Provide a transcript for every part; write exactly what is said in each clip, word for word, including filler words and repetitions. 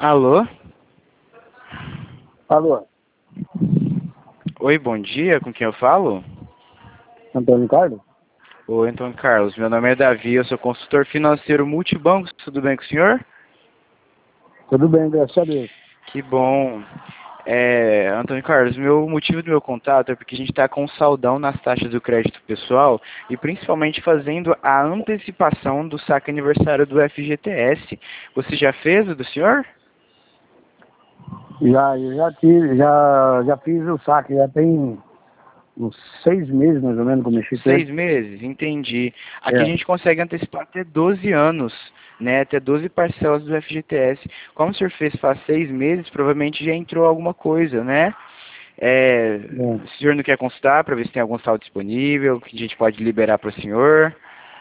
Alô? Alô, Oi, bom dia, com quem eu falo? Antônio Carlos? Oi, Antônio Carlos, meu nome é Davi, eu sou consultor financeiro multibancos, tudo bem com o senhor? Tudo bem, graças a Deus. Que bom. É, Antônio Carlos, meu motivo do meu contato é porque a gente está com um saldão nas taxas do crédito pessoal e principalmente fazendo a antecipação do saque aniversário do F G T S. Você já fez o do senhor? Já, eu já tive, já, já fiz o saque, já tem uns seis meses mais ou menos que eu mexi com ele. Seis meses? Entendi. Aqui a É. gente consegue antecipar até doze anos, né? Até doze parcelas do F G T S. Como o senhor fez faz seis meses, provavelmente já entrou alguma coisa, né? É, É. o senhor não quer consultar para ver se tem algum saldo disponível, que a gente pode liberar para o senhor?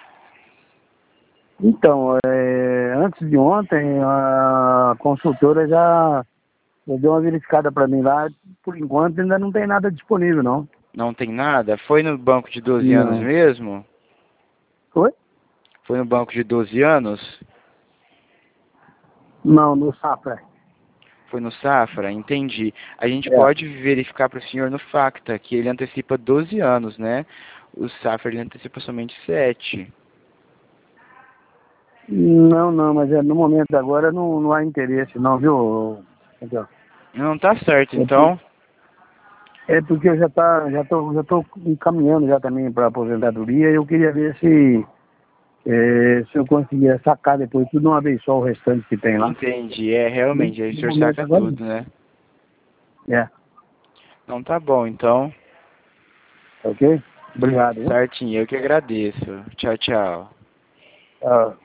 Então, é, antes de ontem, a consultora já, já deu uma verificada para mim lá. Por enquanto ainda não tem nada disponível, não. Não tem nada? Foi no banco de doze anos Não. mesmo? Foi? Foi no banco de doze anos? Não, no Safra. Foi no Safra? Entendi. A gente É. pode verificar para o senhor no Facta, que ele antecipa doze anos, né? O Safra ele antecipa somente sete. Não, não, mas é, no momento agora não, não há interesse não, viu? Entendeu? Não tá certo, É, por- então. é porque eu já tá, já tô, já tô encaminhando já também para aposentadoria e eu queria ver se, é, se eu conseguia sacar depois tudo de uma vez só o restante que tem lá. Entendi. É, No realmente, aí o no senhor momento saca agora não. tudo, né? É, Então tá bom, então. ok? Obrigado, viu? Certinho, eu que agradeço. Tchau, tchau. Ah,